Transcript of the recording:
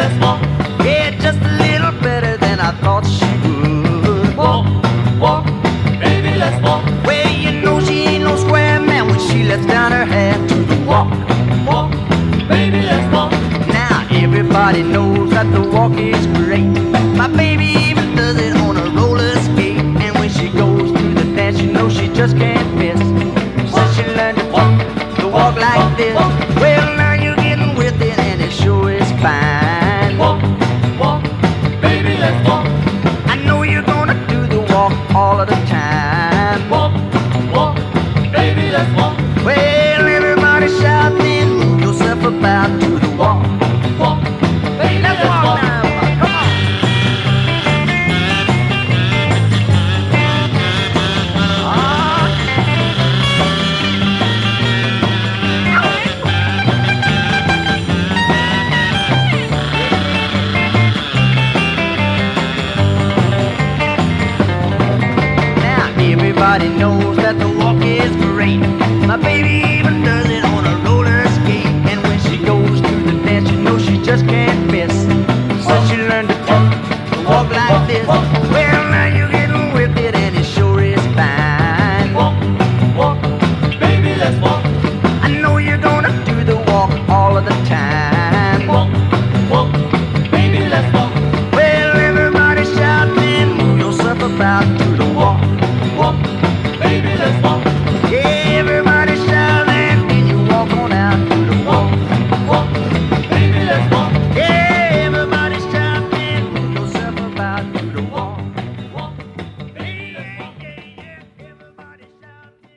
let's walk. Yeah, just a little better than I thought she would. Walk, walk, baby, let's walk. Well, you know she ain't no square man when she lets down her hair. Walk, walk, baby, let's walk. Now everybody knows that the